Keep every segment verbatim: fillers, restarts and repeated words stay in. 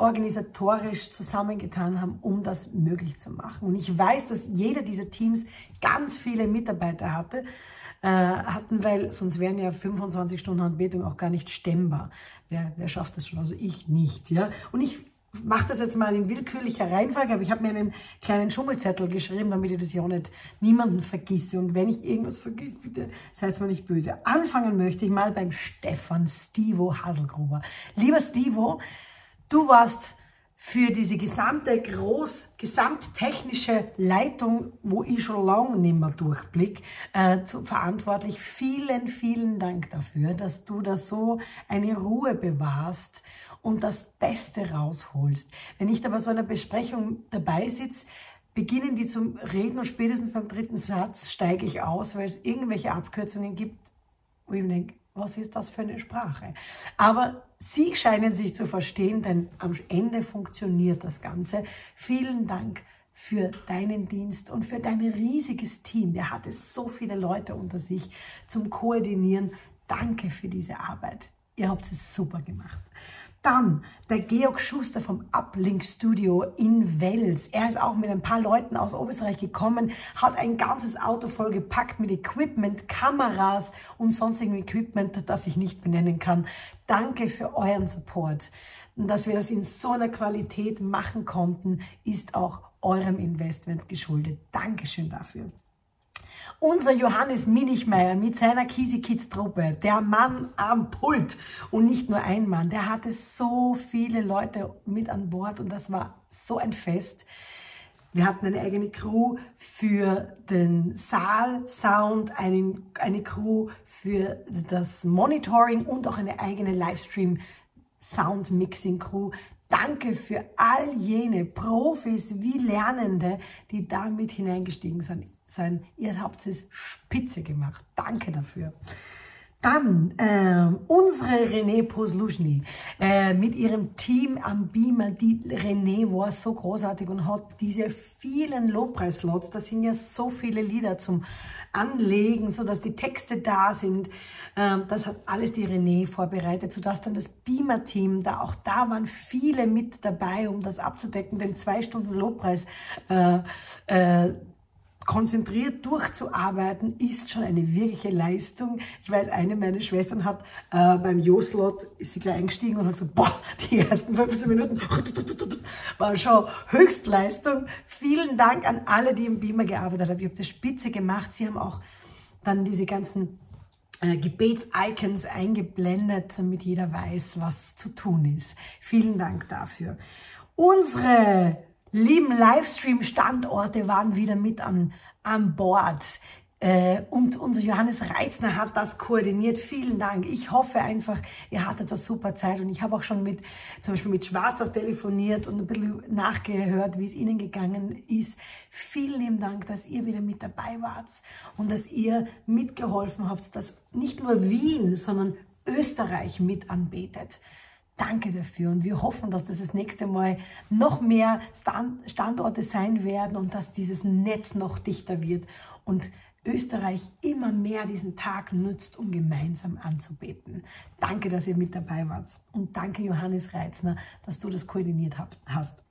organisatorisch zusammengetan haben, um das möglich zu machen. Und ich weiß, dass jeder dieser Teams ganz viele Mitarbeiter hatte, äh, hatten, weil sonst wären ja fünfundzwanzig Stunden Anbetung auch gar nicht stemmbar. Wer, wer schafft das schon? Also ich nicht. Ja? Und ich mache das jetzt mal in willkürlicher Reihenfolge, aber ich habe mir einen kleinen Schummelzettel geschrieben, damit ich das ja auch nicht niemanden vergesse. Und wenn ich irgendwas vergesse, bitte seid mir nicht böse. Anfangen möchte ich mal beim Stefan Stivo Haselgruber. Lieber Stivo, du warst für diese gesamte groß, gesamttechnische Leitung, wo ich schon lange nicht mehr durchblick, äh, zu, verantwortlich. Vielen, vielen Dank dafür, dass du da so eine Ruhe bewahrst und das Beste rausholst. Wenn ich da bei so einer Besprechung dabei sitze, beginnen die zum Reden und spätestens beim dritten Satz steige ich aus, weil es irgendwelche Abkürzungen gibt, wo ich mir denke, was ist das für eine Sprache? Aber sie scheinen sich zu verstehen, denn am Ende funktioniert das Ganze. Vielen Dank für deinen Dienst und für dein riesiges Team. Der hatte so viele Leute unter sich zum Koordinieren. Danke für diese Arbeit. Ihr habt es super gemacht. Dann der Georg Schuster vom Uplink Studio in Wels. Er ist auch mit ein paar Leuten aus Oberösterreich gekommen, hat ein ganzes Auto voll gepackt mit Equipment, Kameras und sonstigem Equipment, das ich nicht benennen kann. Danke für euren Support. Und dass wir das in so einer Qualität machen konnten, ist auch eurem Investment geschuldet. Dankeschön dafür. Unser Johannes Minichmeier mit seiner Kisi Kids Truppe, der Mann am Pult und nicht nur ein Mann, der hatte so viele Leute mit an Bord und das war so ein Fest. Wir hatten eine eigene Crew für den Saal-Sound, eine, eine Crew für das Monitoring und auch eine eigene Livestream-Sound-Mixing-Crew. Danke für all jene Profis wie Lernende, die da mit hineingestiegen sind. Sein. Ihr habt es spitze gemacht. Danke dafür. Dann äh, unsere René Posluschny äh, mit ihrem Team am Beamer. Die René war so großartig und hat diese vielen Lobpreis-Slots, da sind ja so viele Lieder zum Anlegen, sodass die Texte da sind. Ähm, das hat alles die René vorbereitet, sodass dann das Beamer-Team, da auch da waren viele mit dabei, um das abzudecken, den zwei Stunden Lobpreis äh, äh, konzentriert durchzuarbeiten, ist schon eine wirkliche Leistung. Ich weiß, eine meiner Schwestern hat äh, beim Jo-Slot, ist sie gleich eingestiegen und hat gesagt, boah, die ersten fünfzehn Minuten war schon Höchstleistung. Vielen Dank an alle, die im Beamer gearbeitet haben. Ihr habt das spitze gemacht. Sie haben auch dann diese ganzen äh, Gebets-Icons eingeblendet, damit jeder weiß, was zu tun ist. Vielen Dank dafür. Unsere lieben Livestream-Standorte waren wieder mit an, an Bord. Äh, und unser Johannes Reitzner hat das koordiniert. Vielen Dank. Ich hoffe einfach, ihr hattet eine super Zeit. Und ich habe auch schon mit, zum Beispiel mit Schwarzach telefoniert und ein bisschen nachgehört, wie es ihnen gegangen ist. Vielen lieben Dank, dass ihr wieder mit dabei wart und dass ihr mitgeholfen habt, dass nicht nur Wien, sondern Österreich mit anbetet. Danke dafür und wir hoffen, dass das das nächste Mal noch mehr Standorte sein werden und dass dieses Netz noch dichter wird und Österreich immer mehr diesen Tag nutzt, um gemeinsam anzubeten. Danke, dass ihr mit dabei wart und danke Johannes Reitzner, dass du das koordiniert hast.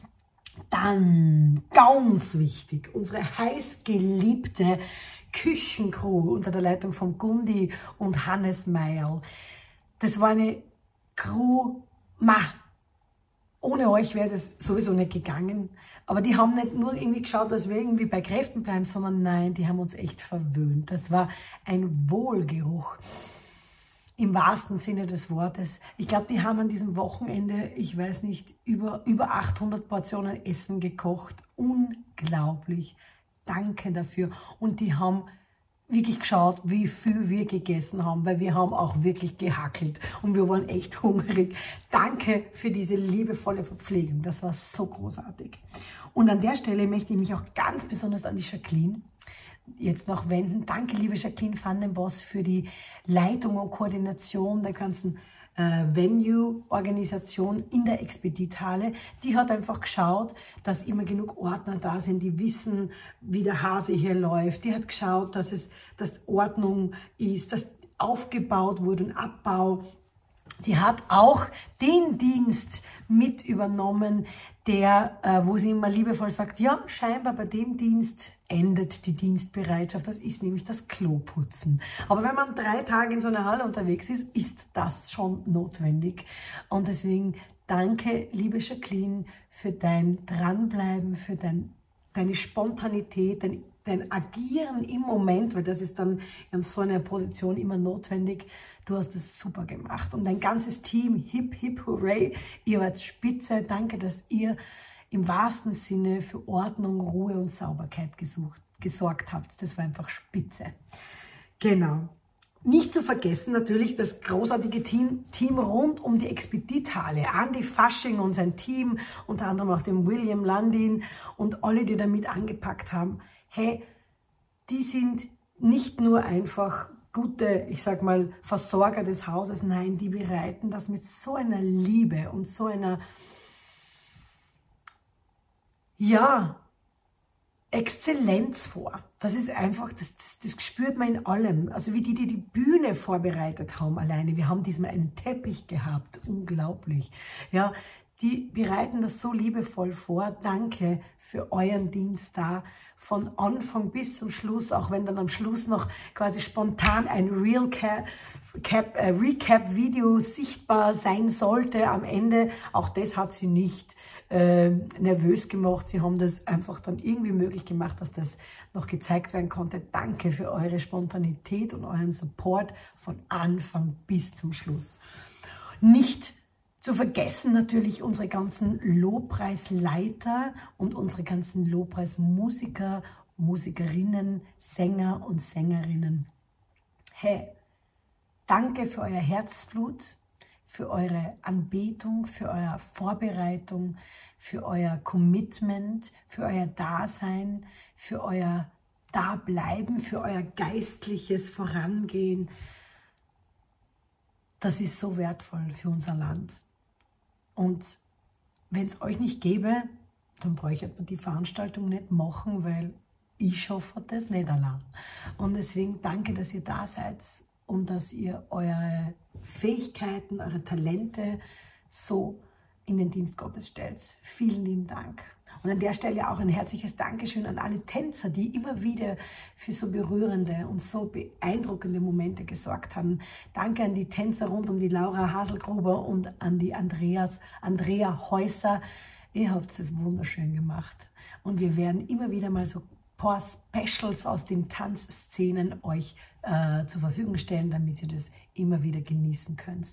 Dann, ganz wichtig, unsere heißgeliebte Küchencrew unter der Leitung von Gundi und Hannes Meierl. Das war eine Crew, ma, ohne euch wäre das sowieso nicht gegangen. Aber die haben nicht nur irgendwie geschaut, dass wir irgendwie bei Kräften bleiben, sondern nein, die haben uns echt verwöhnt. Das war ein Wohlgeruch im wahrsten Sinne des Wortes. Ich glaube, die haben an diesem Wochenende, ich weiß nicht, über, über achthundert Portionen Essen gekocht. Unglaublich. Danke dafür. Und die haben wirklich geschaut, wie viel wir gegessen haben, weil wir haben auch wirklich gehackelt und wir waren echt hungrig. Danke für diese liebevolle Verpflegung, das war so großartig. Und an der Stelle möchte ich mich auch ganz besonders an die Jacqueline jetzt noch wenden. Danke, liebe Jacqueline van den Bos, für die Leitung und Koordination der ganzen äh, Venue-Organisation in der Expedithalle. Die hat einfach geschaut, dass immer genug Ordner da sind, die wissen, wie der Hase hier läuft. Die hat geschaut, dass es dass Ordnung ist, dass aufgebaut wurde und Abbau die hat auch den Dienst mit übernommen, der, äh, wo sie immer liebevoll sagt, ja, scheinbar bei dem Dienst endet die Dienstbereitschaft. Das ist nämlich das Kloputzen. Aber wenn man drei Tage in so einer Halle unterwegs ist, ist das schon notwendig. Und deswegen danke, liebe Jacqueline, für dein Dranbleiben, für dein, deine Spontanität, dein, dein Agieren im Moment, weil das ist dann in so einer Position immer notwendig. Du hast es super gemacht. Und dein ganzes Team, hip, hip, hooray, ihr wart spitze. Danke, dass ihr im wahrsten Sinne für Ordnung, Ruhe und Sauberkeit gesucht, gesorgt habt. Das war einfach spitze. Genau. Nicht zu vergessen natürlich das großartige Team, Team rund um die Expedithalle. Andi Fasching und sein Team, unter anderem auch den William Landin und alle, die damit angepackt haben. Hey, die sind nicht nur einfach gute, ich sag mal, Versorger des Hauses, nein, die bereiten das mit so einer Liebe und so einer, ja, Exzellenz vor. Das ist einfach, das, das, das spürt man in allem. Also wie die, die die Bühne vorbereitet haben alleine. Wir haben diesmal einen Teppich gehabt. Unglaublich. Ja, die bereiten das so liebevoll vor. Danke für euren Dienst da. Von Anfang bis zum Schluss, auch wenn dann am Schluss noch quasi spontan ein Real Cap, Cap, äh, Recap-Video sichtbar sein sollte am Ende. Auch das hat sie nicht äh, nervös gemacht. Sie haben das einfach dann irgendwie möglich gemacht, dass das noch gezeigt werden konnte. Danke für eure Spontanität und euren Support von Anfang bis zum Schluss. Nicht zu vergessen natürlich unsere ganzen Lobpreisleiter und unsere ganzen Lobpreismusiker, Musikerinnen, Sänger und Sängerinnen. Hey, danke für euer Herzblut, für eure Anbetung, für eure Vorbereitung, für euer Commitment, für euer Dasein, für euer Dableiben, für euer geistliches Vorangehen. Das ist so wertvoll für unser Land. Und wenn es euch nicht gäbe, dann bräuchte man die Veranstaltung nicht machen, weil ich schaffe das nicht allein. Und deswegen danke, dass ihr da seid und dass ihr eure Fähigkeiten, eure Talente so in den Dienst Gottes stellt. Vielen lieben Dank. Und an der Stelle auch ein herzliches Dankeschön an alle Tänzer, die immer wieder für so berührende und so beeindruckende Momente gesorgt haben. Danke an die Tänzer rund um die Laura Haselgruber und an die Andreas, Andrea Häuser. Ihr habt es wunderschön gemacht. Und wir werden immer wieder mal so ein paar Specials aus den Tanzszenen euch äh, zur Verfügung stellen, damit ihr das immer wieder genießen könnt.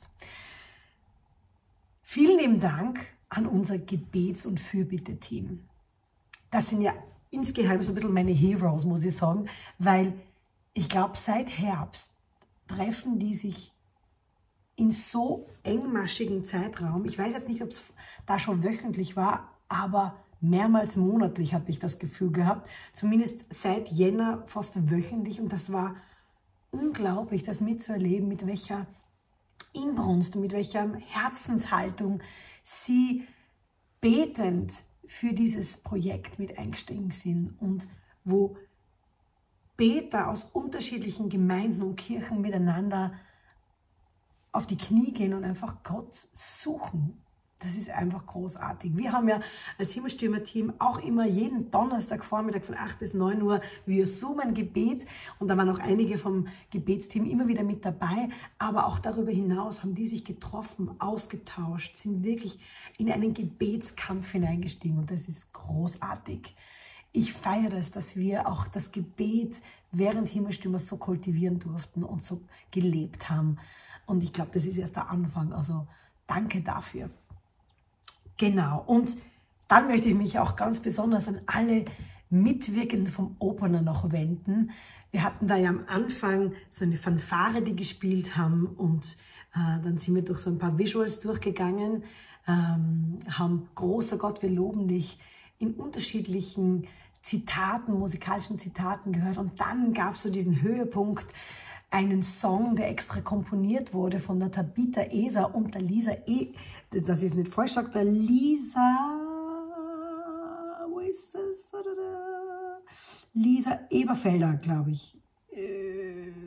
Vielen lieben Dank an unser Gebets- und Fürbitte-Team. Das sind ja insgeheim so ein bisschen meine Heroes, muss ich sagen, weil ich glaube, seit Herbst treffen die sich in so engmaschigen Zeitraum. Ich weiß jetzt nicht, ob es da schon wöchentlich war, aber mehrmals monatlich habe ich das Gefühl gehabt. Zumindest seit Jänner fast wöchentlich. Und das war unglaublich, das mitzuerleben, mit welcher Inbrunst und mit welcher Herzenshaltung sie betend für dieses Projekt mit eingestiegen sind und wo Beter aus unterschiedlichen Gemeinden und Kirchen miteinander auf die Knie gehen und einfach Gott suchen. Das ist einfach großartig. Wir haben ja als Himmelstürmer-Team auch immer jeden Donnerstagvormittag von acht bis neun Uhr via Zoom ein Gebet. Und da waren auch einige vom Gebetsteam immer wieder mit dabei. Aber auch darüber hinaus haben die sich getroffen, ausgetauscht, sind wirklich in einen Gebetskampf hineingestiegen. Und das ist großartig. Ich feiere das, dass wir auch das Gebet während Himmelstürmer so kultivieren durften und so gelebt haben. Und ich glaube, das ist erst der Anfang. Also danke dafür. Genau, und dann möchte ich mich auch ganz besonders an alle Mitwirkenden vom Opener noch wenden. Wir hatten da ja am Anfang so eine Fanfare, die gespielt haben, und äh, dann sind wir durch so ein paar Visuals durchgegangen, ähm, haben Großer Gott, wir loben dich in unterschiedlichen Zitaten, musikalischen Zitaten gehört, und dann gab es so diesen Höhepunkt, einen Song, der extra komponiert wurde von der Tabitha Eser und der Lisa E. Das ist nicht falsch, sagt der Lisa. Wo ist das? Lisa Eberfelder, glaube ich. Äh,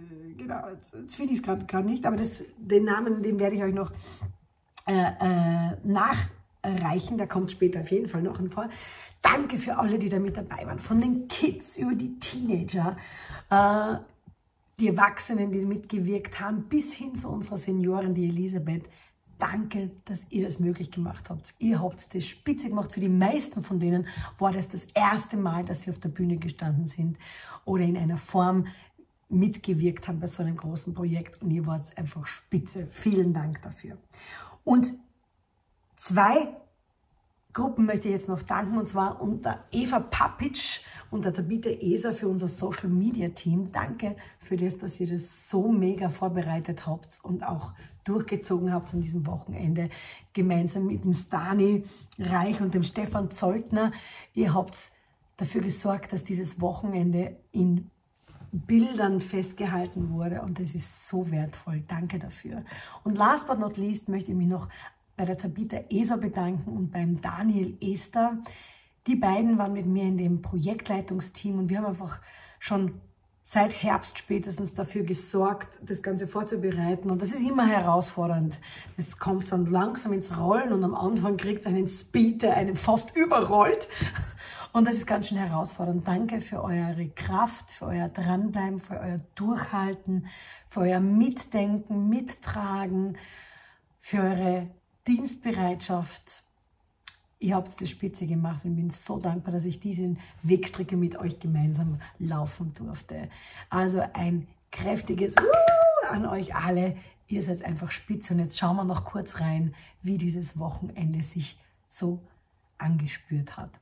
genau, jetzt, jetzt finde ich es gerade nicht, aber das, den Namen, den werde ich euch noch äh, äh, nachreichen, der kommt später auf jeden Fall noch vor. Danke für alle, die da mit dabei waren, von den Kids über die Teenager, äh, die Erwachsenen, die mitgewirkt haben, bis hin zu unserer Seniorin, die Elisabeth. Danke, dass ihr das möglich gemacht habt. Ihr habt das spitze gemacht. Für die meisten von denen war das das erste Mal, dass sie auf der Bühne gestanden sind oder in einer Form mitgewirkt haben bei so einem großen Projekt. Und ihr wart einfach spitze. Vielen Dank dafür. Und zwei Gruppen möchte ich jetzt noch danken, und zwar unter Eva Papic und der Tabitha Eser für unser Social Media Team. Danke für das, dass ihr das so mega vorbereitet habt und auch durchgezogen habt an diesem Wochenende, gemeinsam mit dem Stani Reich und dem Stefan Zoltner. Ihr habt dafür gesorgt, dass dieses Wochenende in Bildern festgehalten wurde, und das ist so wertvoll. Danke dafür. Und last but not least möchte ich mich noch bei der Tabitha Eser bedanken und beim Daniel Ester. Die beiden waren mit mir in dem Projektleitungsteam und wir haben einfach schon seit Herbst spätestens dafür gesorgt, das Ganze vorzubereiten. Und das ist immer herausfordernd. Es kommt dann langsam ins Rollen und am Anfang kriegt es einen Speed, der einen fast überrollt. Und das ist ganz schön herausfordernd. Danke für eure Kraft, für euer Dranbleiben, für euer Durchhalten, für euer Mitdenken, Mittragen, für eure Dienstbereitschaft. Ihr habt das spitze gemacht und ich bin so dankbar, dass ich diesen Wegstrecke mit euch gemeinsam laufen durfte. Also ein kräftiges uh, an euch alle. Ihr seid einfach spitze, und jetzt schauen wir noch kurz rein, wie dieses Wochenende sich so angespürt hat.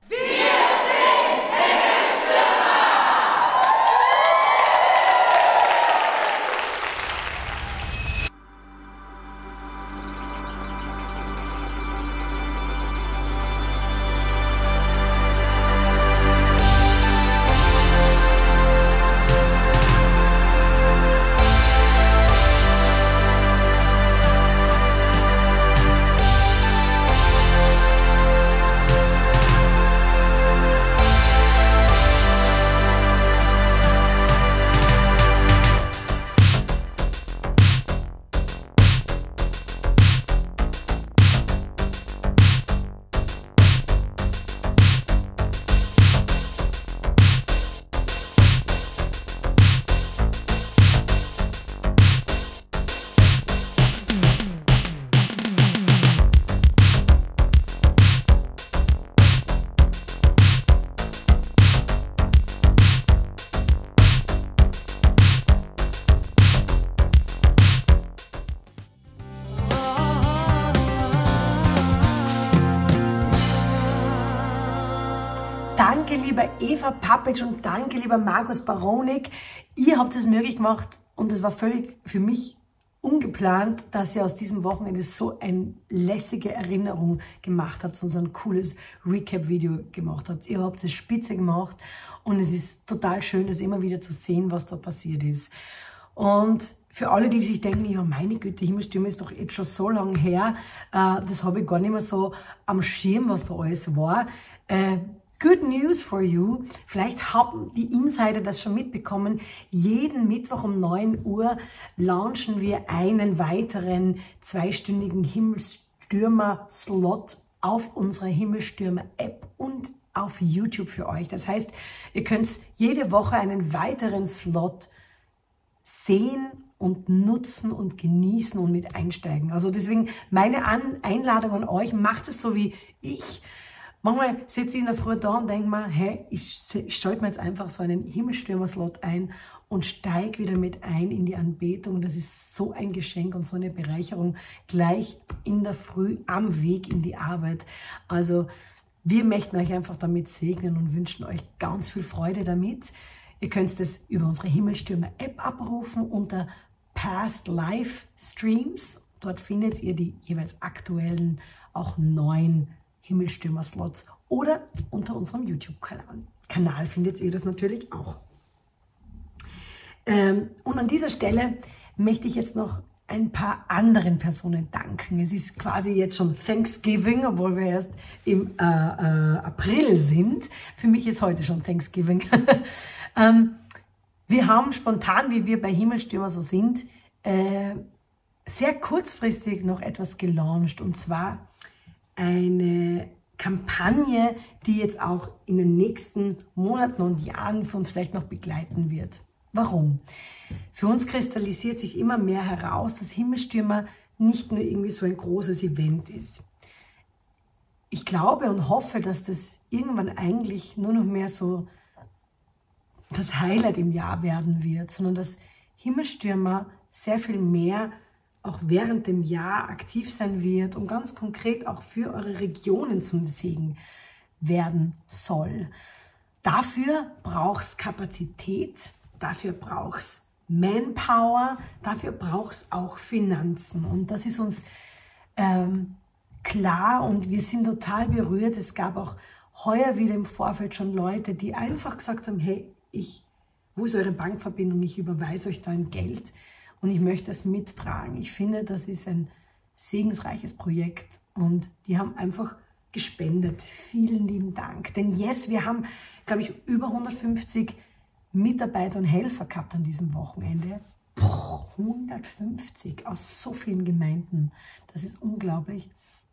Danke, lieber Eva Papic, und danke, lieber Markus Baronik. Ihr habt es möglich gemacht, und es war völlig für mich ungeplant, dass ihr aus diesem Wochenende so eine lässige Erinnerung gemacht habt und so ein cooles Recap-Video gemacht habt. Ihr habt es spitze gemacht und es ist total schön, das immer wieder zu sehen, was da passiert ist. Und für alle, die sich denken, ja meine Güte, Himmelstimme ist doch jetzt schon so lange her, äh, das habe ich gar nicht mehr so am Schirm, was da alles war. Äh, Good news for you. Vielleicht haben die Insider das schon mitbekommen. Jeden Mittwoch um neun Uhr launchen wir einen weiteren zweistündigen Himmelstürmer-Slot auf unserer Himmelstürmer-App und auf YouTube für euch. Das heißt, ihr könnt jede Woche einen weiteren Slot sehen und nutzen und genießen und mit einsteigen. Also deswegen meine Einladung an euch, macht es so wie ich. Manchmal sitze ich in der Früh da und denke mir, hey, ich, ich schalte mir jetzt einfach so einen Himmelstürmer-Slot ein und steige wieder mit ein in die Anbetung. Das ist so ein Geschenk und so eine Bereicherung gleich in der Früh am Weg in die Arbeit. Also wir möchten euch einfach damit segnen und wünschen euch ganz viel Freude damit. Ihr könnt es über unsere Himmelstürmer-App abrufen unter Past Live Streams. Dort findet ihr die jeweils aktuellen, auch neuen Himmelstürmer-Slots, oder unter unserem YouTube-Kanal. Kanal findet ihr das natürlich auch. Ähm, und an dieser Stelle möchte ich jetzt noch ein paar anderen Personen danken. Es ist quasi jetzt schon Thanksgiving, obwohl wir erst im äh, äh, April sind. Für mich ist heute schon Thanksgiving. ähm, Wir haben spontan, wie wir bei Himmelstürmer so sind, äh, sehr kurzfristig noch etwas gelauncht, und zwar eine Kampagne, die jetzt auch in den nächsten Monaten und Jahren für uns vielleicht noch begleiten wird. Warum? Für uns kristallisiert sich immer mehr heraus, dass Himmelstürmer nicht nur irgendwie so ein großes Event ist. Ich glaube und hoffe, dass das irgendwann eigentlich nur noch mehr so das Highlight im Jahr werden wird, sondern dass Himmelstürmer sehr viel mehr auch während dem Jahr aktiv sein wird und ganz konkret auch für eure Regionen zum Segen werden soll. Dafür braucht es Kapazität, dafür braucht es Manpower, dafür braucht es auch Finanzen. Und das ist uns ähm, klar, und wir sind total berührt. Es gab auch heuer wieder im Vorfeld schon Leute, die einfach gesagt haben, hey, ich, wo ist eure Bankverbindung? Ich überweise euch da ein Geld. Und ich möchte es mittragen. Ich finde, das ist ein segensreiches Projekt. Und die haben einfach gespendet. Vielen lieben Dank. Denn yes, wir haben, glaube ich, über hundertfünfzig Mitarbeiter und Helfer gehabt an diesem Wochenende. Puh, hundertfünfzig aus so vielen Gemeinden. Das ist unglaublich.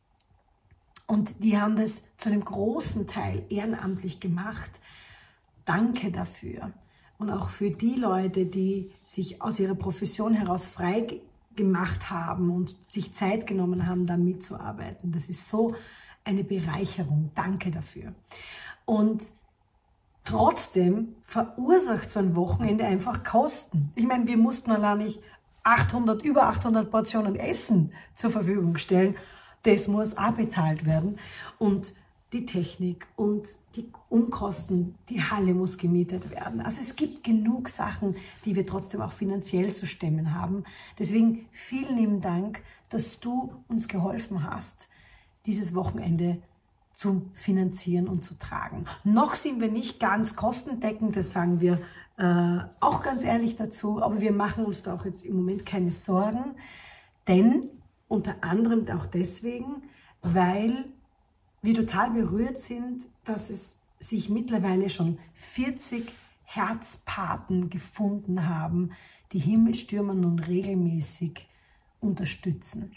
Und die haben das zu einem großen Teil ehrenamtlich gemacht. Danke dafür. Und auch für die Leute, die sich aus ihrer Profession heraus frei gemacht haben und sich Zeit genommen haben, da mitzuarbeiten. Das ist so eine Bereicherung. Danke dafür. Und trotzdem verursacht so ein Wochenende einfach Kosten. Ich meine, wir mussten allein nicht achthundert, über achthundert Portionen Essen zur Verfügung stellen. Das muss auch bezahlt werden. Und die Technik und die Umkosten, die Halle muss gemietet werden. Also es gibt genug Sachen, die wir trotzdem auch finanziell zu stemmen haben. Deswegen vielen lieben Dank, dass du uns geholfen hast, dieses Wochenende zu finanzieren und zu tragen. Noch sind wir nicht ganz kostendeckend, das sagen wir äh, auch ganz ehrlich dazu, aber wir machen uns da auch jetzt im Moment keine Sorgen, denn unter anderem auch deswegen, weil wir total berührt sind, dass es sich mittlerweile schon vierzig Herzpaten gefunden haben, die Himmelstürmer nun regelmäßig unterstützen.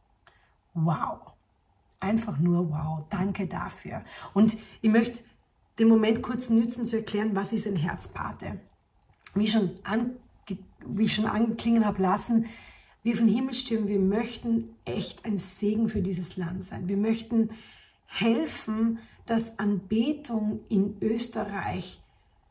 Wow! Einfach nur wow! Danke dafür. Und ich möchte den Moment kurz nützen, zu erklären, was ist ein Herzpate. Wie ich schon, ange, wie ich schon anklingen habe lassen, wir von Himmelstürmen, wir möchten echt ein Segen für dieses Land sein. Wir möchten helfen, dass Anbetung in Österreich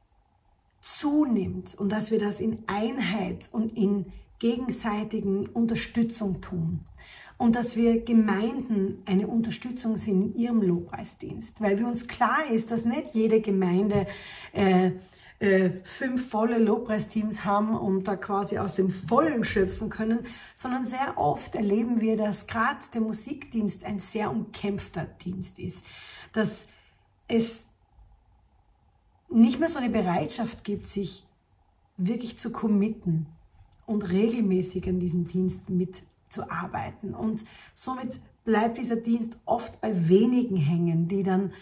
zunimmt und dass wir das in Einheit und in gegenseitigen Unterstützung tun. Und dass wir Gemeinden eine Unterstützung sind in ihrem Lobpreisdienst. Weil wir uns klar ist, dass nicht jede Gemeinde äh, äh, fünf volle Lobpreisteams haben und da quasi aus dem Vollen schöpfen können, sondern sehr oft erleben wir, dass gerade der Musikdienst ein sehr umkämpfter Dienst ist. Dass es nicht mehr so eine Bereitschaft gibt, sich wirklich zu committen und regelmäßig an diesem Dienst mitzuarbeiten. Und somit bleibt dieser Dienst oft bei wenigen hängen, die dann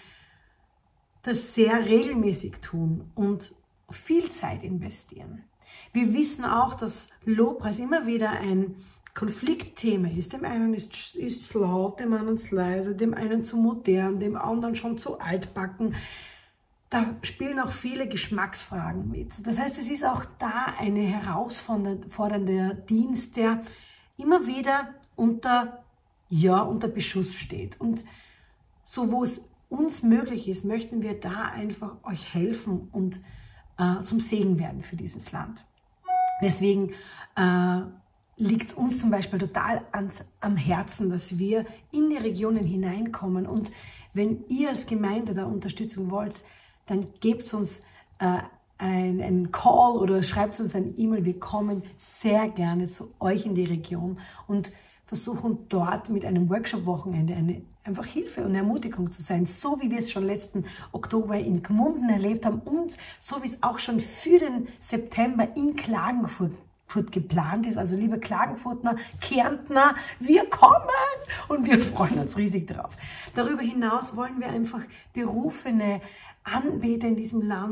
das sehr regelmäßig tun und viel Zeit investieren. Wir wissen auch, dass Lobpreis immer wieder ein Konfliktthema ist. Dem einen ist es laut, dem anderen ist leise, dem einen zu modern, dem anderen schon zu altbacken. Da spielen auch viele Geschmacksfragen mit. Das heißt, es ist auch da eine herausfordernde Dienst, der immer wieder unter, ja, unter Beschuss steht. Und so, wo es uns möglich ist, möchten wir da einfach euch helfen und äh, zum Segen werden für dieses Land. Deswegen äh, liegt es uns zum Beispiel total ans, am Herzen, dass wir in die Regionen hineinkommen. Und wenn ihr als Gemeinde da Unterstützung wollt, dann gebt uns äh, ein, einen Call oder schreibt uns ein E-Mail. Wir kommen sehr gerne zu euch in die Region und versuchen dort mit einem Workshop-Wochenende eine einfach Hilfe und Ermutigung zu sein, so wie wir es schon letzten Oktober in Gmunden erlebt haben und so wie es auch schon für den September in Klagenfurt geplant ist. Also liebe Klagenfurtner, Kärntner, wir kommen und wir freuen uns riesig drauf. Darüber hinaus wollen wir einfach berufene Anbeter in diesem Land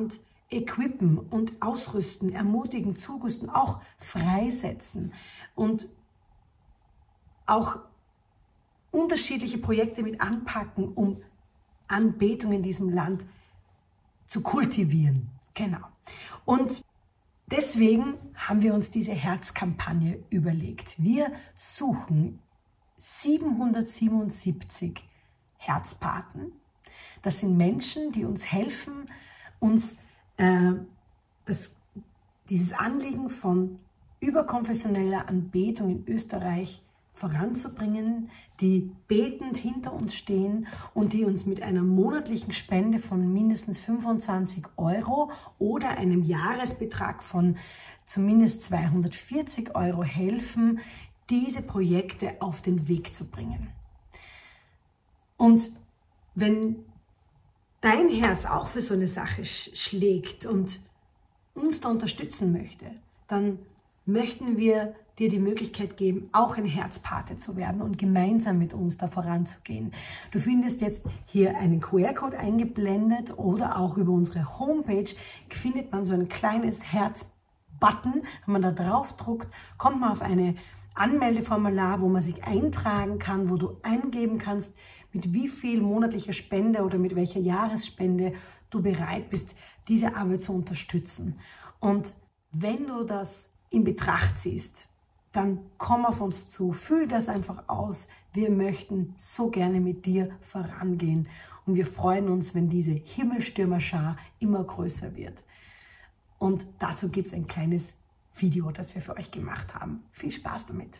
equippen und ausrüsten, ermutigen, zurüsten, auch freisetzen und auch unterschiedliche Projekte mit anpacken, um Anbetung in diesem Land zu kultivieren. Genau. Und deswegen haben wir uns diese Herzkampagne überlegt. Wir suchen siebenhundertsiebenundsiebzig Herzpaten. Das sind Menschen, die uns helfen, uns äh, das, dieses Anliegen von überkonfessioneller Anbetung in Österreich voranzubringen, die betend hinter uns stehen und die uns mit einer monatlichen Spende von mindestens fünfundzwanzig Euro oder einem Jahresbetrag von zumindest zweihundertvierzig Euro helfen, diese Projekte auf den Weg zu bringen. Und wenn dein Herz auch für so eine Sache sch- schlägt und uns da unterstützen möchte, dann möchten wir dir die Möglichkeit geben, auch ein Herzpate zu werden und gemeinsam mit uns da voranzugehen. Du findest jetzt hier einen Q R-Code eingeblendet oder auch über unsere Homepage findet man so ein kleines Herz-Button. Wenn man da drauf druckt, kommt man auf eine Anmeldeformular, wo man sich eintragen kann, wo du eingeben kannst, mit wie viel monatlicher Spende oder mit welcher Jahresspende du bereit bist, diese Arbeit zu unterstützen. Und wenn du das in Betracht ziehst, dann komm auf uns zu, fühl das einfach aus. Wir möchten so gerne mit dir vorangehen und wir freuen uns, wenn diese Himmelstürmerschar immer größer wird. Und dazu gibt es ein kleines Video, das wir für euch gemacht haben. Viel Spaß damit!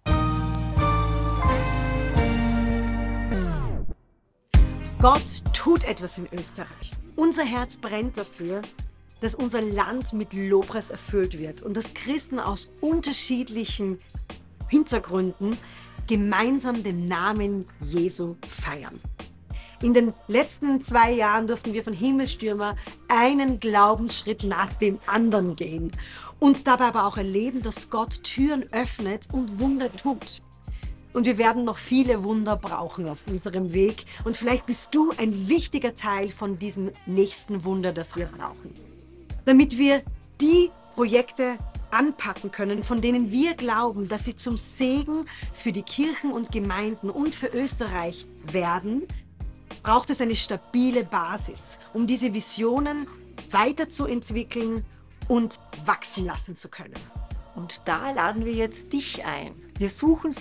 Gott tut etwas in Österreich. Unser Herz brennt dafür, dass unser Land mit Lobpreis erfüllt wird und dass Christen aus unterschiedlichen Hintergründen gemeinsam den Namen Jesu feiern. In den letzten zwei Jahren durften wir von Himmelstürmer einen Glaubensschritt nach dem anderen gehen und dabei aber auch erleben, dass Gott Türen öffnet und Wunder tut. Und wir werden noch viele Wunder brauchen auf unserem Weg und vielleicht bist du ein wichtiger Teil von diesem nächsten Wunder, das wir brauchen. Damit wir die Projekte anpacken können, von denen wir glauben, dass sie zum Segen für die Kirchen und Gemeinden und für Österreich werden, braucht es eine stabile Basis, um diese Visionen weiterzuentwickeln und wachsen lassen zu können. Und da laden wir jetzt dich ein. Wir suchen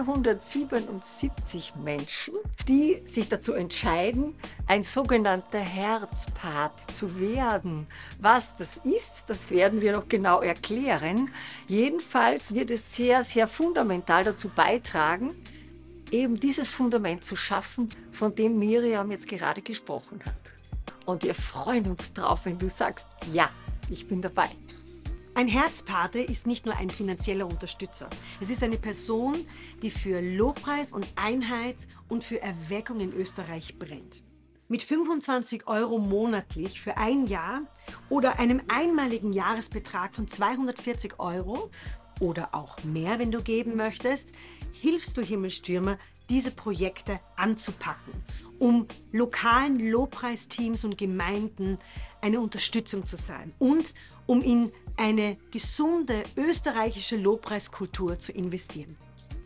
siebenhundertsiebenundsiebzig Menschen, die sich dazu entscheiden, ein sogenannter Herzpat zu werden. Was das ist, das werden wir noch genau erklären. Jedenfalls wird es sehr, sehr fundamental dazu beitragen, eben dieses Fundament zu schaffen, von dem Miriam jetzt gerade gesprochen hat. Und wir freuen uns drauf, wenn du sagst, ja, ich bin dabei. Ein Herzpate ist nicht nur ein finanzieller Unterstützer. Es ist eine Person, die für Lobpreis und Einheit und für Erweckung in Österreich brennt. Mit fünfundzwanzig Euro monatlich für ein Jahr oder einem einmaligen Jahresbetrag von zweihundertvierzig Euro oder auch mehr, wenn du geben möchtest, hilfst du Himmelstürmer, diese Projekte anzupacken, um lokalen Lobpreisteams und Gemeinden eine Unterstützung zu sein und um in eine gesunde österreichische Lobpreiskultur zu investieren.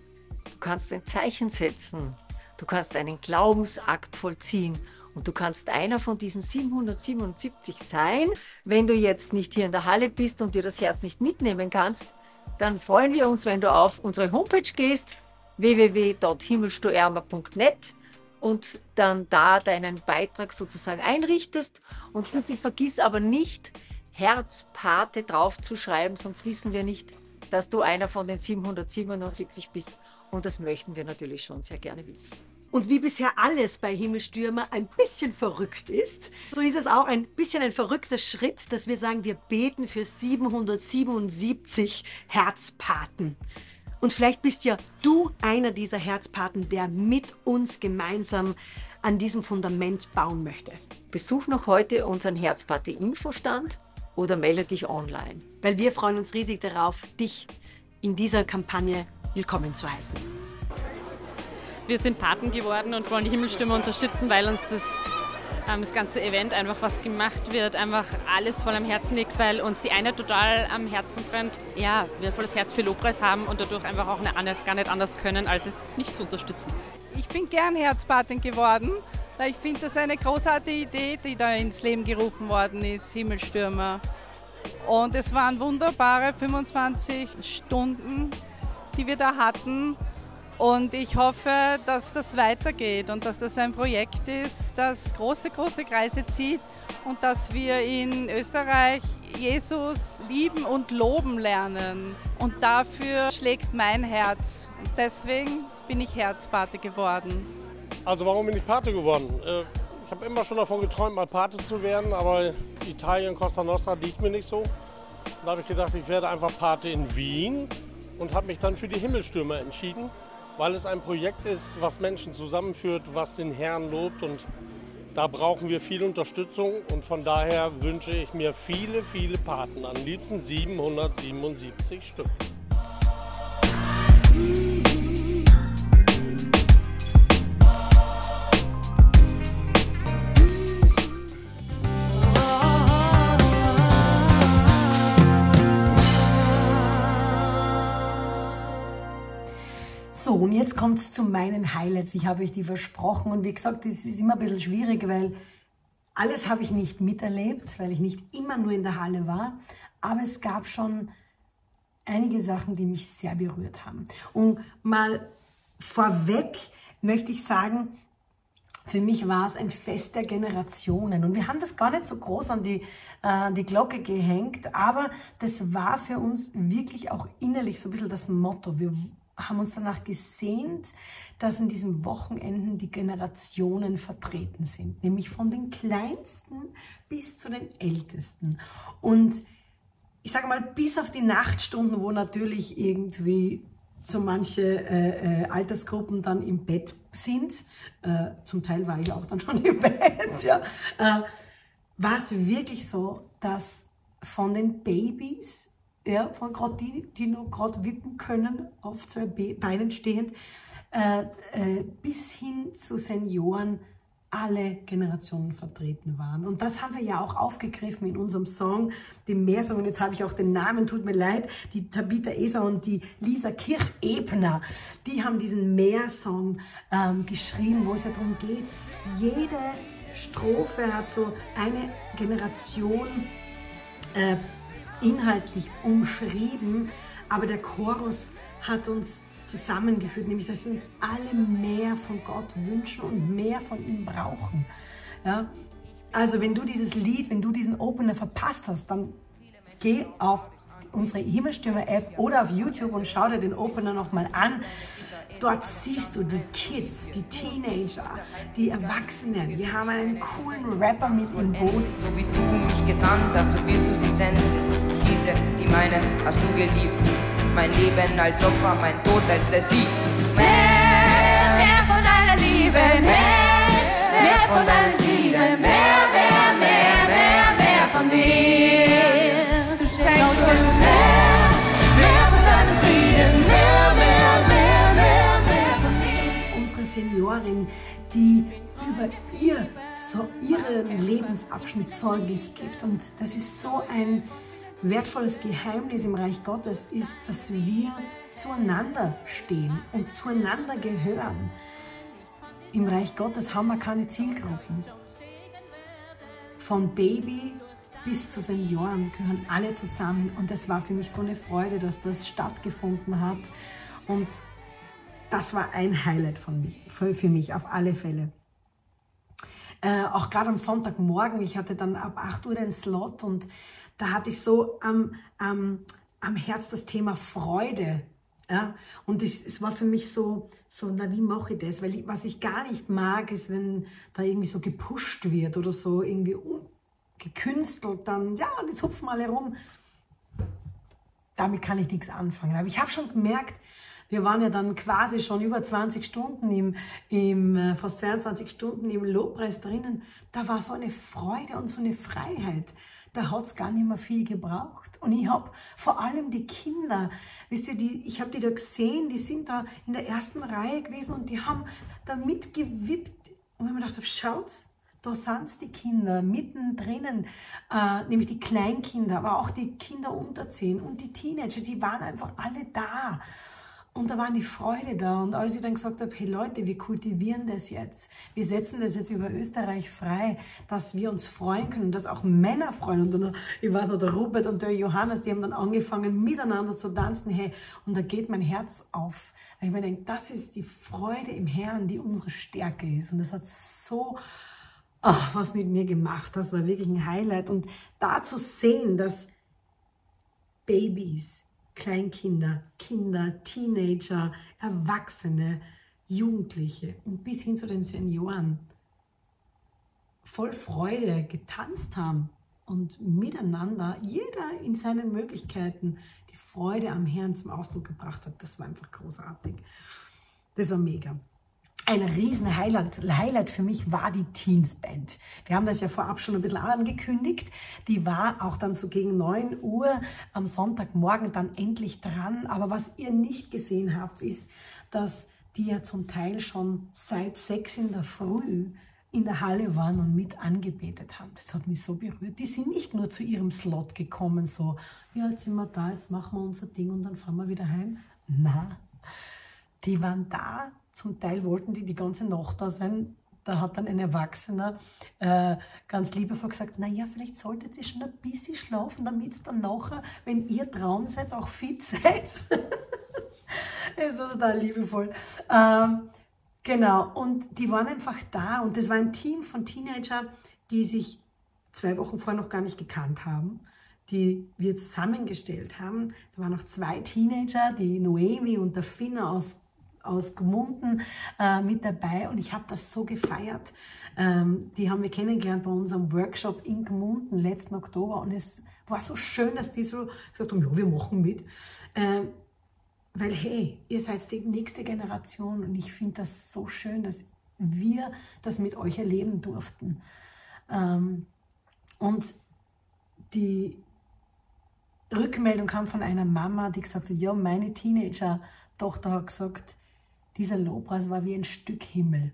Du kannst ein Zeichen setzen, du kannst einen Glaubensakt vollziehen und du kannst einer von diesen siebenhundertsiebenundsiebzig sein. Wenn du jetzt nicht hier in der Halle bist und dir das Herz nicht mitnehmen kannst, dann freuen wir uns, wenn du auf unsere Homepage gehst, w w w punkt himmelstoerma punkt net und dann da deinen Beitrag sozusagen einrichtest. Und bitte vergiss aber nicht, Herzpate draufzuschreiben, sonst wissen wir nicht, dass du einer von den siebenhundertsiebenundsiebzig bist. Und das möchten wir natürlich schon sehr gerne wissen. Und wie bisher alles bei Himmelstürmer ein bisschen verrückt ist, so ist es auch ein bisschen ein verrückter Schritt, dass wir sagen, wir beten für siebenhundertsiebenundsiebzig Herzpaten. Und vielleicht bist ja du einer dieser Herzpaten, der mit uns gemeinsam an diesem Fundament bauen möchte. Besuch noch heute unseren Herzpate-Infostand oder melde dich online. Weil wir freuen uns riesig darauf, dich in dieser Kampagne willkommen zu heißen. Wir sind Paten geworden und wollen die Himmelstürmer unterstützen, weil uns das das ganze Event, einfach was gemacht wird, einfach alles voll am Herzen liegt, weil uns die eine total am Herzen brennt. Ja, wir voll das Herz für Lobpreis haben und dadurch einfach auch eine, gar nicht anders können, als es nicht zu unterstützen. Ich bin gern Herzpatin geworden, weil ich finde, das ist eine großartige Idee, die da ins Leben gerufen worden ist, Himmelstürmer. Und es waren wunderbare fünfundzwanzig Stunden, die wir da hatten. Und ich hoffe, dass das weitergeht und dass das ein Projekt ist, das große, große Kreise zieht und dass wir in Österreich Jesus lieben und loben lernen. Und dafür schlägt mein Herz. Und deswegen bin ich Herzpate geworden. Also warum bin ich Pate geworden? Ich habe immer schon davon geträumt, mal Pate zu werden, aber Italien, Costa Nostra liegt mir nicht so. Da habe ich gedacht, ich werde einfach Pate in Wien und habe mich dann für die Himmelstürmer entschieden, weil es ein Projekt ist, was Menschen zusammenführt, was den Herrn lobt, und da brauchen wir viel Unterstützung, und von daher wünsche ich mir viele, viele Paten, am liebsten siebenhundertsiebenundsiebzig Stück. So, und jetzt kommt es zu meinen Highlights. Ich habe euch die versprochen, und wie gesagt, das ist immer ein bisschen schwierig, weil alles habe ich nicht miterlebt, weil ich nicht immer nur in der Halle war, aber es gab schon einige Sachen, die mich sehr berührt haben. Und mal vorweg möchte ich sagen, für mich war es ein Fest der Generationen, und wir haben das gar nicht so groß an die, äh, die Glocke gehängt, aber das war für uns wirklich auch innerlich so ein bisschen das Motto. Wir haben uns danach gesehnt, dass in diesen Wochenenden die Generationen vertreten sind, nämlich von den Kleinsten bis zu den Ältesten. Und ich sage mal, bis auf die Nachtstunden, wo natürlich irgendwie so manche äh, äh, Altersgruppen dann im Bett sind, äh, zum Teil war ich auch dann schon im Bett, ja, äh, war es wirklich so, dass von den Babys, ja, von gerade die, die noch gerade wippen können, auf zwei Beinen stehend, äh, äh, bis hin zu Senioren, alle Generationen vertreten waren. Und das haben wir ja auch aufgegriffen in unserem Song, dem Meersong. Und jetzt habe ich auch den Namen, tut mir leid, die Tabitha Eser und die Lisa Kirchebner, die haben diesen Meersong ähm, geschrieben, wo es ja darum geht, jede Strophe hat so eine Generation äh, inhaltlich umschrieben, aber der Chorus hat uns zusammengeführt, nämlich dass wir uns alle mehr von Gott wünschen und mehr von ihm brauchen. Ja? Also wenn du dieses Lied, wenn du diesen Opener verpasst hast, dann geh auf unsere Himmelstürmer-App oder auf YouTube und schau dir den Opener nochmal an. Dort siehst du die Kids, die Teenager, die Erwachsenen. Wir haben einen coolen Rapper mit im Boot. So wie du mich gesandt hast, so wirst du sie senden. Diese, die meinen, hast du geliebt. Mein Leben als Opfer, mein Tod als der Sieg. Mehr, mehr von deiner Liebe, mehr, mehr von deinem Frieden, mehr, mehr, mehr, mehr, mehr von dir. Du schenkst uns mehr, mehr von deinem Frieden, mehr, mehr, mehr, mehr, mehr von dir. Unsere Seniorin, die über ihr, so ihren Lebensabschnitt Zeugnis gibt, und das ist so ein wertvolles Geheimnis im Reich Gottes, ist, dass wir zueinander stehen und zueinander gehören. Im Reich Gottes haben wir keine Zielgruppen. Von Baby bis zu Senioren gehören alle zusammen, und das war für mich so eine Freude, dass das stattgefunden hat, und das war ein Highlight von mich, für, für mich auf alle Fälle. Äh, auch gerade am Sonntagmorgen, ich hatte dann ab acht Uhr den Slot, und da hatte ich so am, am, am Herz das Thema Freude. Ja? Und es, es war für mich so, so, na, wie mache ich das? Weil ich, was ich gar nicht mag, ist, wenn da irgendwie so gepusht wird oder so irgendwie gekünstelt, dann, ja, jetzt hupfen alle rum. Damit kann ich nichts anfangen. Aber ich habe schon gemerkt, wir waren ja dann quasi schon über zwanzig Stunden, im, im, fast zweiundzwanzig Stunden im Lobpreis drinnen. Da war so eine Freude und so eine Freiheit. Da hat es gar nicht mehr viel gebraucht. Und ich habe vor allem die Kinder, wisst ihr, die, ich habe die da gesehen, die sind da in der ersten Reihe gewesen und die haben da mitgewippt. Und wenn man dachte, schaut's, da sind die Kinder mittendrin, äh, nämlich die Kleinkinder, aber auch die Kinder unter zehn und die Teenager, die waren einfach alle da. Und da war die Freude da. Und als ich dann gesagt habe, hey Leute, wir kultivieren das jetzt. Wir setzen das jetzt über Österreich frei, dass wir uns freuen können, dass auch Männer freuen. Und dann, ich weiß noch, der Robert und der Johannes, die haben dann angefangen, miteinander zu tanzen. Hey, und da geht mein Herz auf. Weil ich mir denke, das ist die Freude im Herrn, die unsere Stärke ist. Und das hat so ach, was mit mir gemacht. Das war wirklich ein Highlight. Und da zu sehen, dass Babys, Kleinkinder, Kinder, Teenager, Erwachsene, Jugendliche und bis hin zu den Senioren voll Freude getanzt haben und miteinander, jeder in seinen Möglichkeiten, die Freude am Herrn zum Ausdruck gebracht hat. Das war einfach großartig. Das war mega. Ein riesen Highlight, Highlight für mich war die Teens Band. Wir haben das ja vorab schon ein bisschen angekündigt. Die war auch dann so gegen neun Uhr am Sonntagmorgen dann endlich dran. Aber was ihr nicht gesehen habt, ist, dass die ja zum Teil schon seit sechs in der Früh in der Halle waren und mit angebetet haben. Das hat mich so berührt. Die sind nicht nur zu ihrem Slot gekommen, so, ja, jetzt sind wir da, jetzt machen wir unser Ding und dann fahren wir wieder heim. Nein, die waren da. Zum Teil wollten die die ganze Nacht da sein. Da hat dann ein Erwachsener äh, ganz liebevoll gesagt, naja, vielleicht solltet ihr schon ein bisschen schlafen, damit ihr dann nachher, wenn ihr dran seid, auch fit seid. Es war total liebevoll. Ähm, genau, und die waren einfach da. Und das war ein Team von Teenagern, die sich zwei Wochen vorher noch gar nicht gekannt haben, die wir zusammengestellt haben. Da waren noch zwei Teenager, die Noemi und der Finner aus aus Gmunden äh, mit dabei und ich habe das so gefeiert. Ähm, die haben wir kennengelernt bei unserem Workshop in Gmunden letzten Oktober und es war so schön, dass die so gesagt haben, ja, wir machen mit. Ähm, weil hey, ihr seid die nächste Generation und ich finde das so schön, dass wir das mit euch erleben durften. Ähm, und die Rückmeldung kam von einer Mama, die gesagt hat, ja, meine Teenager-Tochter hat gesagt, dieser Lobpreis war wie ein Stück Himmel.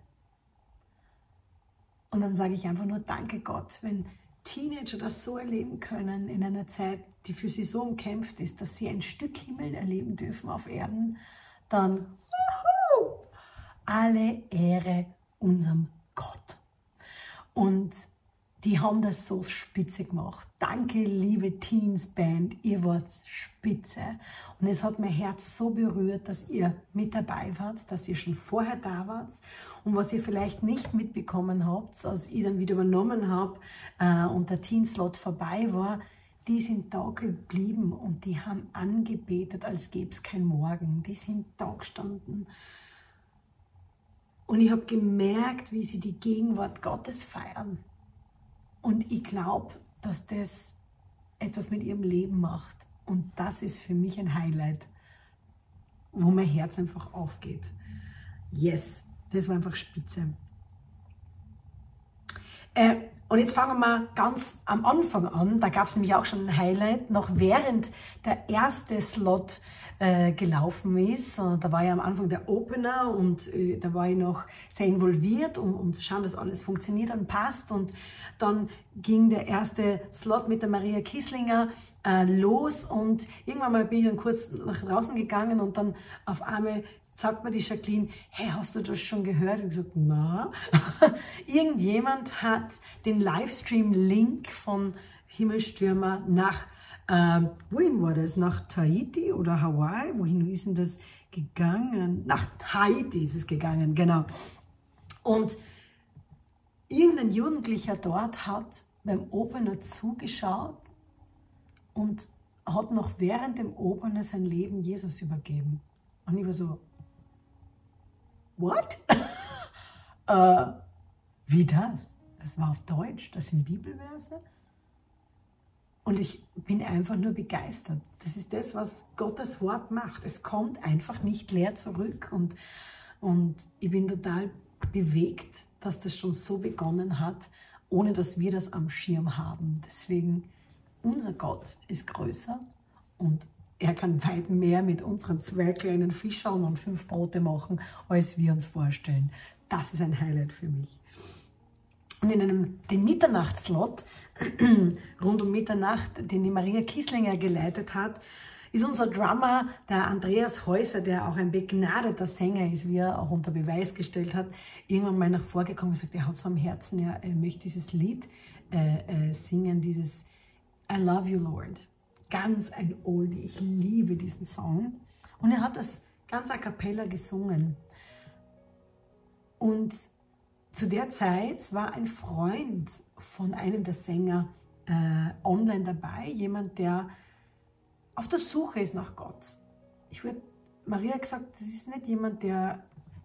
Und dann sage ich einfach nur, danke Gott, wenn Teenager das so erleben können in einer Zeit, die für sie so umkämpft ist, dass sie ein Stück Himmel erleben dürfen auf Erden, dann wuhu, alle Ehre unserem Gott. Und die haben das so spitze gemacht. Danke, liebe Teens Band, ihr wart spitze. Und es hat mein Herz so berührt, dass ihr mit dabei wart, dass ihr schon vorher da wart. Und was ihr vielleicht nicht mitbekommen habt, als ich dann wieder übernommen habe äh, und der Teen-Slot vorbei war, die sind da geblieben und die haben angebetet, als gäbe es kein Morgen. Die sind da gestanden. Und ich habe gemerkt, wie sie die Gegenwart Gottes feiern. Und ich glaube, dass das etwas mit ihrem Leben macht. Und das ist für mich ein Highlight, wo mein Herz einfach aufgeht. Yes, das war einfach spitze. Äh, und jetzt fangen wir ganz am Anfang an. Da gab es nämlich auch schon ein Highlight, noch während der erste Slot äh, gelaufen ist. Und da war ja am Anfang der Opener und äh, da war ich noch sehr involviert, um, um zu schauen, dass alles funktioniert und passt. Und dann ging der erste Slot mit der Maria Kisslinger äh, los und irgendwann mal bin ich dann kurz nach draußen gegangen und dann auf einmal sagt mir die Jacqueline, hey, hast du das schon gehört? Ich habe gesagt, na. Irgendjemand hat den Livestream-Link von Himmelstürmer nach, äh, wohin war das? Nach Tahiti oder Hawaii? Wohin ist denn das gegangen? Nach Haiti ist es gegangen, genau. Und irgendein Jugendlicher dort hat beim Opener zugeschaut und hat noch während dem Opener sein Leben Jesus übergeben. Und ich war so, what? äh, wie das? Das war auf Deutsch, das sind Bibelverse. Und ich bin einfach nur begeistert. Das ist das, was Gottes Wort macht. Es kommt einfach nicht leer zurück. Und, und ich bin total bewegt, dass das schon so begonnen hat, ohne dass wir das am Schirm haben. Deswegen, unser Gott ist größer und er kann weit mehr mit unseren zwei kleinen Fischern und fünf Brote machen, als wir uns vorstellen. Das ist ein Highlight für mich. Und in einem dem Mitternachtsslot, rund um Mitternacht, den die Maria Kieslinger geleitet hat, ist unser Drummer, der Andreas Häuser, der auch ein begnadeter Sänger ist, wie er auch unter Beweis gestellt hat, irgendwann mal nach vorgekommen und gesagt, er hat so am Herzen, er, er möchte dieses Lied äh, äh, singen, dieses I Love You Lord. Ganz ein Oldie, ich liebe diesen Song. Und er hat das ganz a cappella gesungen. Und zu der Zeit war ein Freund von einem der Sänger äh, online dabei, jemand, der auf der Suche ist nach Gott. Ich würde, Maria hat gesagt, das ist nicht jemand, der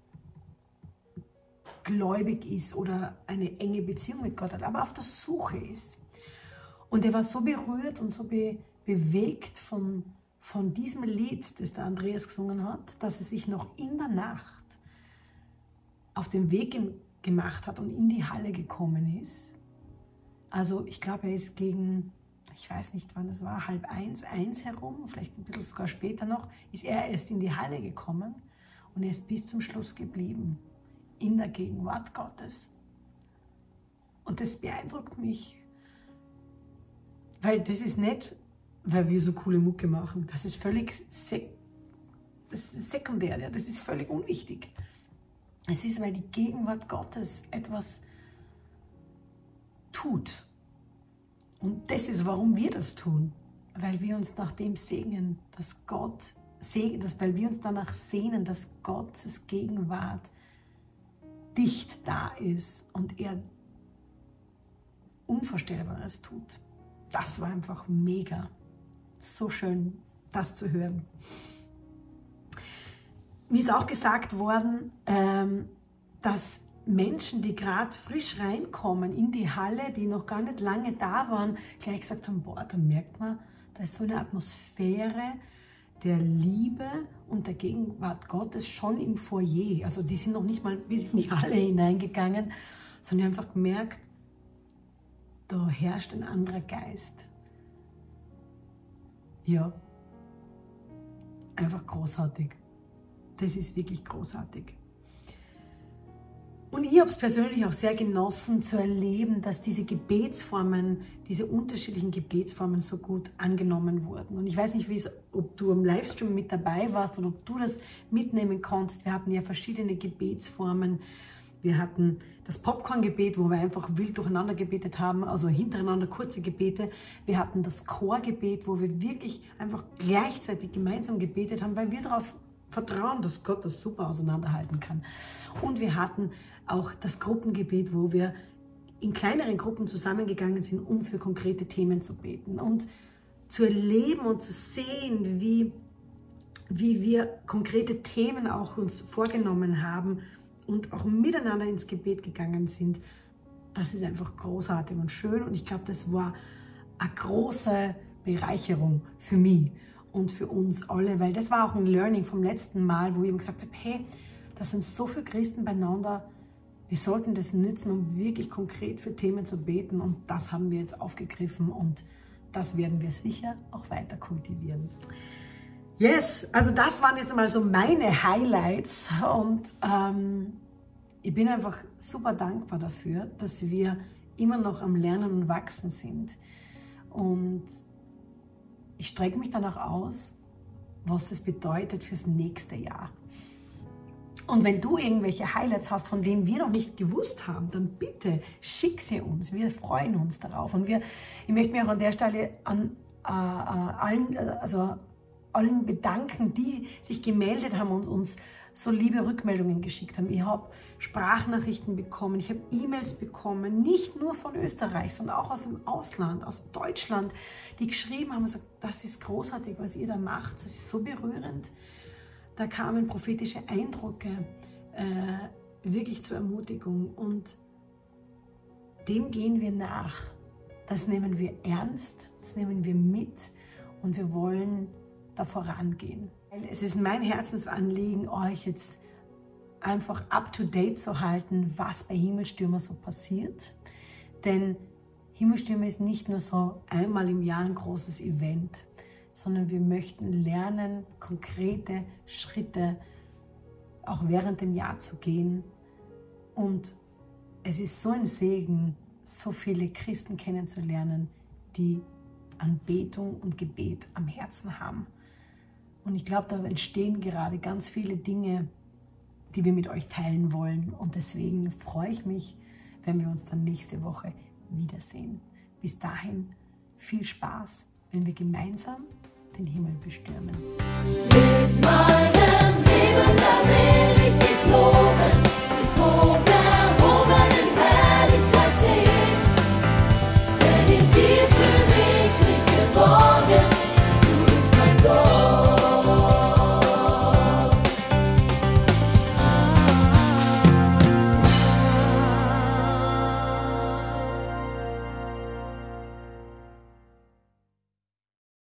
gläubig ist oder eine enge Beziehung mit Gott hat, aber auf der Suche ist. Und er war so berührt und so be, bewegt von, von diesem Lied, das der Andreas gesungen hat, dass er sich noch in der Nacht auf den Weg im, gemacht hat und in die Halle gekommen ist. Also ich glaube, er ist gegen, ich weiß nicht wann das war, halb eins, eins herum, vielleicht ein bisschen sogar später noch, ist er erst in die Halle gekommen und er ist bis zum Schluss geblieben, in der Gegenwart Gottes. Und das beeindruckt mich, weil das ist nicht, weil wir so coole Mucke machen, das ist völlig sek das ist sekundär, ja, das ist völlig unwichtig. Es ist, weil die Gegenwart Gottes etwas tut. Und das ist, warum wir das tun. Weil wir uns nach dem sehnen, dass Gott, dass, weil wir uns danach sehnen, dass Gottes Gegenwart dicht da ist und er Unvorstellbares tut. Das war einfach mega. So schön, das zu hören. Mir ist auch gesagt worden, ähm, dass Menschen, die gerade frisch reinkommen in die Halle, die noch gar nicht lange da waren, gleich gesagt haben, boah, da merkt man, da ist so eine Atmosphäre der Liebe und der Gegenwart Gottes schon im Foyer. Also die sind noch nicht mal bis in die Halle hineingegangen, sondern die haben einfach gemerkt, da herrscht ein anderer Geist. Ja, einfach großartig. Das ist wirklich großartig. Und ich habe es persönlich auch sehr genossen zu erleben, dass diese Gebetsformen, diese unterschiedlichen Gebetsformen so gut angenommen wurden. Und ich weiß nicht, wie es, ob du am Livestream mit dabei warst oder ob du das mitnehmen konntest. Wir hatten ja verschiedene Gebetsformen. Wir hatten das Popcorn-Gebet, wo wir einfach wild durcheinander gebetet haben, also hintereinander kurze Gebete. Wir hatten das Chorgebet, wo wir wirklich einfach gleichzeitig gemeinsam gebetet haben, weil wir darauf vertrauen, dass Gott das super auseinanderhalten kann. Und wir hatten auch das Gruppengebet, wo wir in kleineren Gruppen zusammengegangen sind, um für konkrete Themen zu beten. Und zu erleben und zu sehen, wie, wie wir konkrete Themen auch uns vorgenommen haben und auch miteinander ins Gebet gegangen sind, das ist einfach großartig und schön. Und ich glaube, das war eine große Bereicherung für mich und für uns alle, weil das war auch ein Learning vom letzten Mal, wo ich eben gesagt habe, hey, da sind so viele Christen beieinander, wir sollten das nützen, um wirklich konkret für Themen zu beten, und das haben wir jetzt aufgegriffen und das werden wir sicher auch weiter kultivieren. Yes, also das waren jetzt mal so meine Highlights und ähm, ich bin einfach super dankbar dafür, dass wir immer noch am Lernen und Wachsen sind, und ich strecke mich danach aus, was das bedeutet fürs nächste Jahr. Und wenn du irgendwelche Highlights hast, von denen wir noch nicht gewusst haben, dann bitte schick sie uns. Wir freuen uns darauf. Und wir, ich möchte mich auch an der Stelle an äh, allen, also allen bedanken, die sich gemeldet haben und uns so liebe Rückmeldungen geschickt haben. Ich habe Sprachnachrichten bekommen, ich habe E-Mails bekommen, nicht nur von Österreich, sondern auch aus dem Ausland, aus Deutschland, die geschrieben haben und gesagt, das ist großartig, was ihr da macht, das ist so berührend. Da kamen prophetische Eindrücke äh, wirklich zur Ermutigung, und dem gehen wir nach. Das nehmen wir ernst, das nehmen wir mit, und wir wollen da vorangehen. Es ist mein Herzensanliegen, euch jetzt einfach up-to-date zu halten, was bei Himmelstürmer so passiert. Denn Himmelstürmer ist nicht nur so einmal im Jahr ein großes Event, sondern wir möchten lernen, konkrete Schritte auch während dem Jahr zu gehen und es ist so ein Segen, so viele Christen kennenzulernen, die Anbetung und Gebet am Herzen haben. Und ich glaube, da entstehen gerade ganz viele Dinge, die wir mit euch teilen wollen. Und deswegen freue ich mich, wenn wir uns dann nächste Woche wiedersehen. Bis dahin viel Spaß, wenn wir gemeinsam den Himmel bestürmen. Mit meinem Leben damit